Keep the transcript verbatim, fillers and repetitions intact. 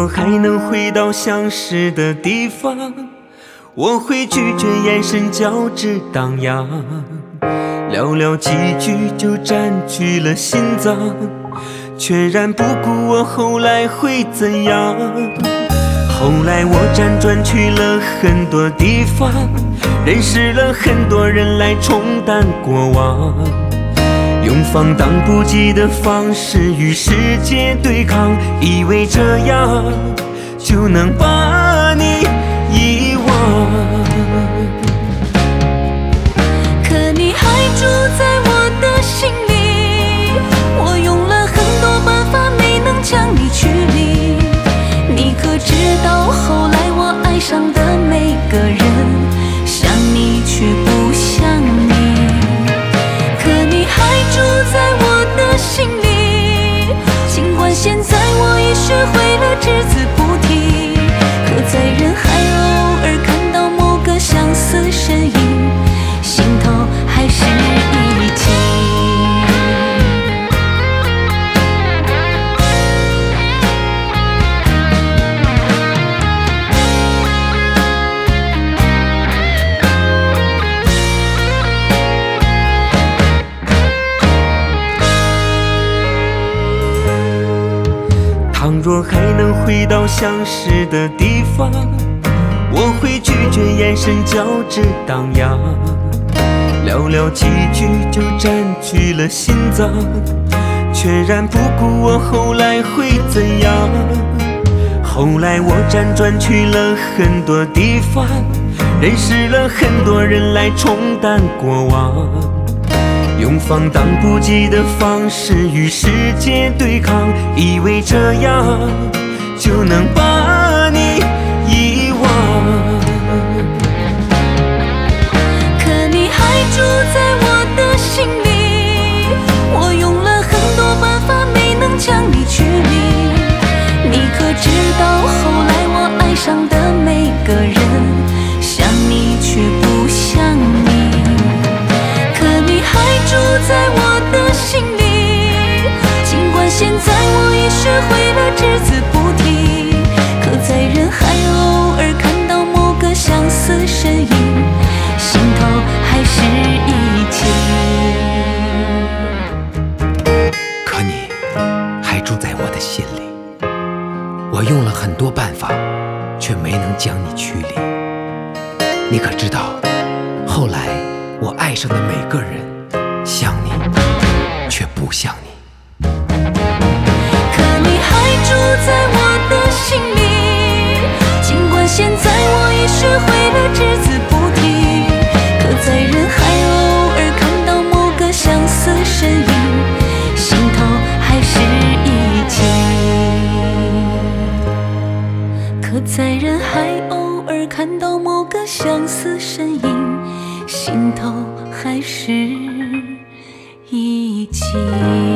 若还能回到相识的地方，我会拒绝眼神交织荡漾，寥寥几句就占据了心脏，全然不顾我后来会怎样。后来我辗转去了很多地方，认识了很多人来冲淡过往，用放荡不羁的方式与世界对抗，以为这样就能把你遗忘。 可你还住在我的心里，我用了很多办法没能将你驱离。你可知道后来我爱上的每个人，像你却不像你。可你还住在我的心里，尽管现在我已学会了只字不提，可在人海偶尔看到某个相似身影，心头还是一悸。 倘若还能回到相识的地方，我会拒绝眼神交织荡漾，寥寥几句就占据了心脏，全然不顾我后来会怎样。后来我辗转去了很多地方，认识了很多人来冲淡过往，用放荡不羁的方式与世界对抗，以为这样就能把你遗忘。 可你还住在我的心里，我用了很多办法没能将你驱离。你可知道后来我爱上的每个人，像你却不像你。可你还住在我的心里，尽管现在我已学会了只字不提，可在人海偶尔看到某个相似身影，心头还是一悸。 可你还住在我的心里，我用了很多办法，却没能将你驱离。你可知道，后来我爱上的每个人，像你，却不像你。 可你还住在我的心里，尽管现在我已学会了只字不提，可在人海偶尔看到某个相似身影，心头还是一悸。可在人海偶尔看到某个相似身影，心头还是一悸。